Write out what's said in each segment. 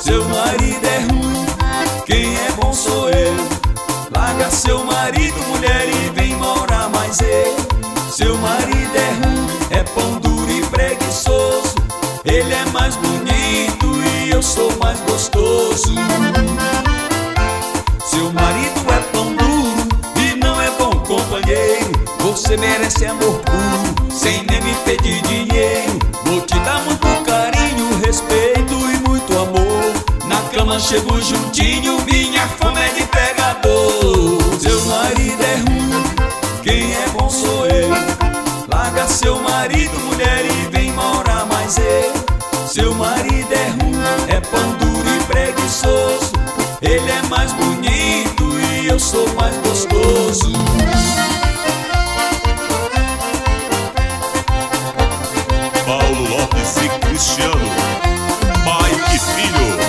Seu marido é ruim, quem é bom sou eu. Larga seu marido, mulher, e vem morar mais eu. Seu marido é ruim, é pão duro e preguiçoso. Ele é mais bonito e eu sou mais gostoso. Seu marido é pão duro e não é bom companheiro. Você merece amor puro, sem nem me pedir dinheiro. Vou te dar muito carinho, respeito e muito amor. Na cama chego juntinho, minha fama é de pegador. Seu marido é ruim, quem é bom sou eu. Larga seu marido, mulher, e vem morar mais eu. Seu marido é ruim, é pão duro e preguiçoso. Ele é mais bonito e eu sou mais gostoso. Paulo Lopes e Cristiano, pai e filho.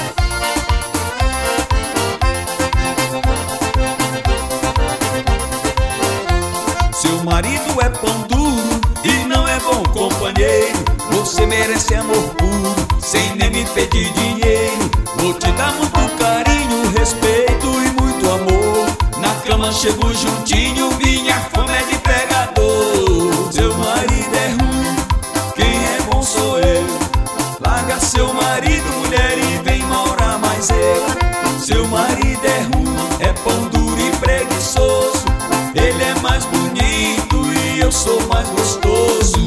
Seu marido é pão duro e não é bom companheiro. Você merece amor puro, sem nem me pedir dinheiro. Vou te dar muito carinho, respeito e muito amor. Na cama chego juntinho, minha fama é de pegador. Seu marido é ruim, quem é bom sou eu. Larga seu marido, mulher, e vem morar mais eu. Seu marido é ruim, é pão duro e preguiçoso. Ele é mais bonito e eu sou mais gostoso.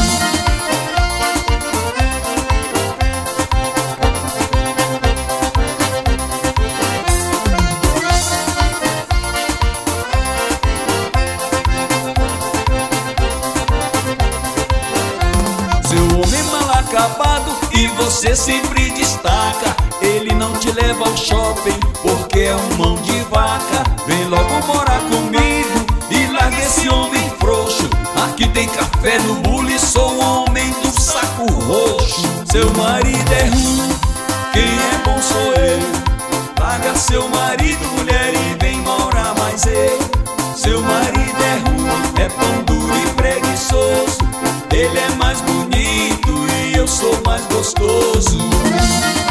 Seu homem mal acabado e você sempre destaca. Ele não te leva ao shopping porque é um mão de vaca. Vem logo morar comigo e larga esse homem frouxo. Aqui tem café no bule, sou o homem do saco roxo. Seu marido é ruim, quem é bom sou eu. Larga seu marido, mulher, e vem morar mais eu. Seu marido é ruim, é pão duro e preguiçoso. Ele é mais bonito e eu sou mais gostoso.